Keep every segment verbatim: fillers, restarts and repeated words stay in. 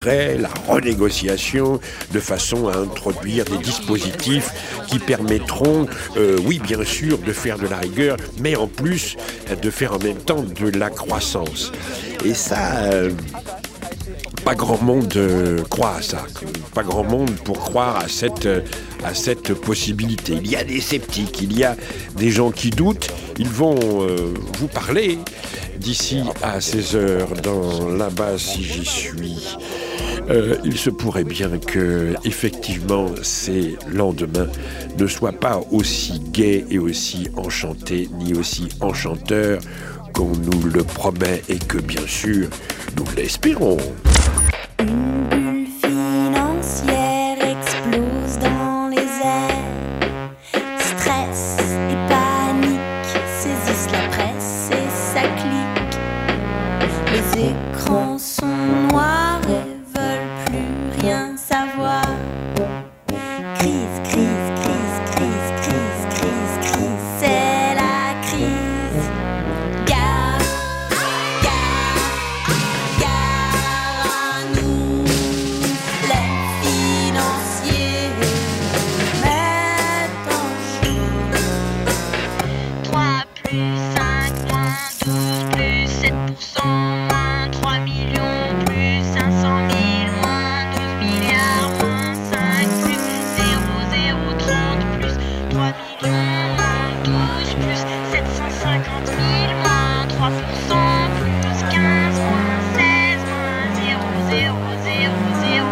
retrait, la renégociation, de façon à introduire des dispositifs qui permettront, euh, oui bien sûr, de faire de la rigueur, mais en plus de faire en même temps de la croissance. Et ça... Euh, Pas grand monde euh, croit à ça, pas grand monde pour croire à cette, euh, à cette possibilité. Il y a des sceptiques, il y a des gens qui doutent, ils vont euh, vous parler d'ici à seize heures dans La Base si j'y suis. Euh, il se pourrait bien que, effectivement, ces lendemains ne soient pas aussi gais et aussi enchantés, ni aussi enchanteurs qu'on nous le promet et que, bien sûr, nous l'espérons. Une bulle financière explose dans les airs. Stress et panique saisissent la presse et ça clique. Les écrans sont noirs et veulent plus rien savoir. Crise, crise, crise, crise, crise, crise, crise, c'est la crise. Gare, gare, gare à nous, les financiers mettent en jeu. trois plus cinq moins douze plus sept pour cent moins trois millions plus cinq cent mille moins douze milliards moins cinq plus zéro zéro trente plus trois millions moins douze plus sept cent cinquante mille moins trois pour cent plus quinze moins seize moins zéro zéro zéro zéro.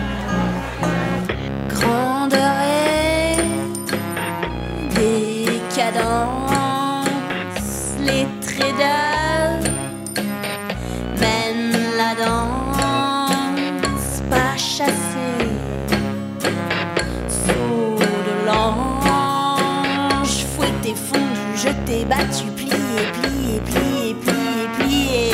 Grandeur et décadence, les traders mènent la danse, pas chassés. Saut de l'ange, fouetté, fondu, jeté, battu, plié, plié, plié, plié, plié.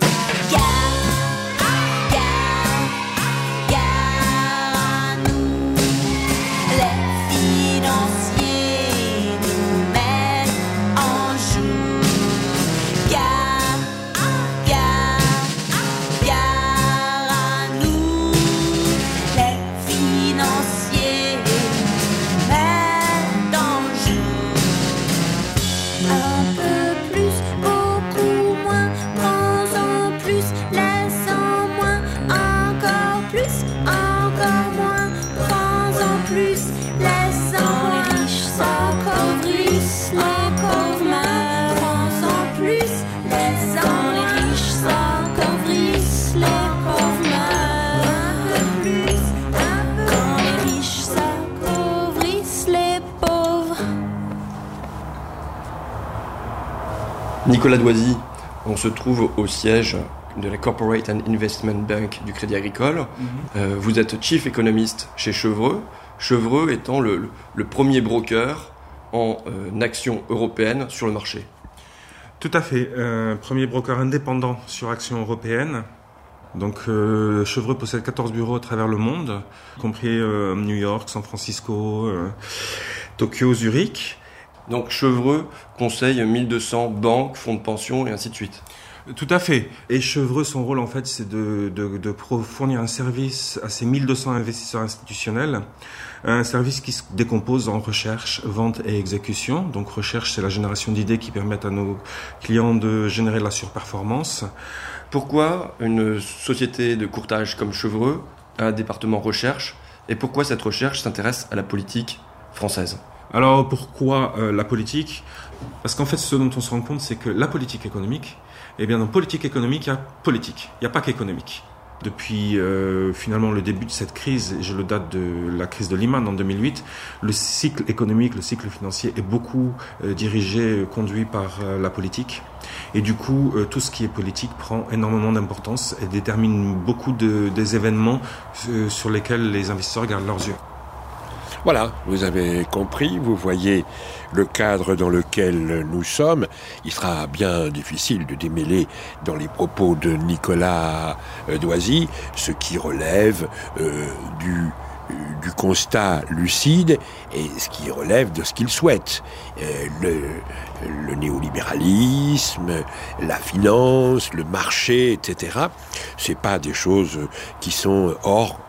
Gare, gare, gare à nous, les financiers nous mettent en joue. Gare, gare, gare à nous, les financiers mettent en joue. Un peu plus, beaucoup moins, prends-en plus, laisse-en moins, encore plus, encore moins, prends-en plus, laisse-en moins, les riches s'appauvrissent, encore moins, prends-en plus, laisse-en les riches s'appauvrissent, les pauvres meurent. Un peu plus, un peu quand les riches s'appauvrissent, les pauvres. Nicolas Doisy, on se trouve au siège de la Corporate and Investment Bank du Crédit Agricole. Mm-hmm. Euh, vous êtes chief économiste chez Chevreux, Chevreux étant le, le, le premier broker en euh, actions européennes sur le marché. Tout à fait. Euh, premier broker indépendant sur actions européennes. Donc, euh, Chevreux possède quatorze bureaux à travers le monde, y compris euh, New York, San Francisco, euh, Tokyo, Zurich. Donc Chevreux conseille mille deux cents banques, fonds de pension et ainsi de suite. Tout à fait. Et Chevreux, son rôle en fait, c'est de, de, de fournir un service à ces mille deux cents investisseurs institutionnels, un service qui se décompose en recherche, vente et exécution. Donc recherche, c'est la génération d'idées qui permettent à nos clients de générer de la surperformance. Pourquoi une société de courtage comme Chevreux a un département recherche et pourquoi cette recherche s'intéresse à la politique française ? Alors pourquoi euh, la politique ? Parce qu'en fait, ce dont on se rend compte, c'est que la politique économique, eh bien dans politique économique, il y a politique, il n'y a pas qu'économique. Depuis euh, finalement le début de cette crise, je le date de la crise de Lehman en deux mille huit, le cycle économique, le cycle financier est beaucoup euh, dirigé, conduit par euh, la politique. Et du coup, euh, tout ce qui est politique prend énormément d'importance et détermine beaucoup de, des événements euh, sur lesquels les investisseurs gardent leurs yeux. Voilà, vous avez compris, vous voyez le cadre dans lequel nous sommes. Il sera bien difficile de démêler dans les propos de Nicolas Doisy ce qui relève euh, du, du constat lucide et ce qui relève de ce qu'il souhaite. Euh, le, le néolibéralisme, la finance, le marché, et cetera, c'est pas des choses qui sont hors